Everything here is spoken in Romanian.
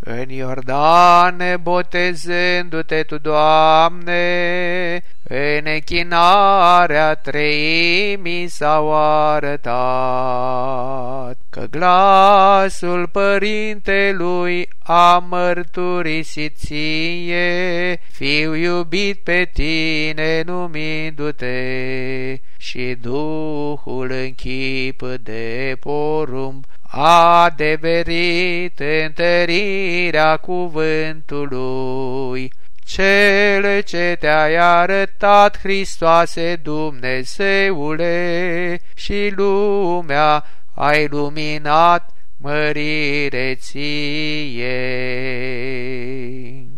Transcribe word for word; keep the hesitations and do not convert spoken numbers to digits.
În Iordan, botezându-te tu, Doamne, în închinarea treimii s-au arătat, că glasul Părintelui a mărturisit ție, Fiu iubit pe tine numindu-te, și Duhul în chip de porumb a adeverit întărirea cuvântului. Cele ce te-ai arătat, Hristoase Dumnezeule, și lumea ai luminat, mărire ție.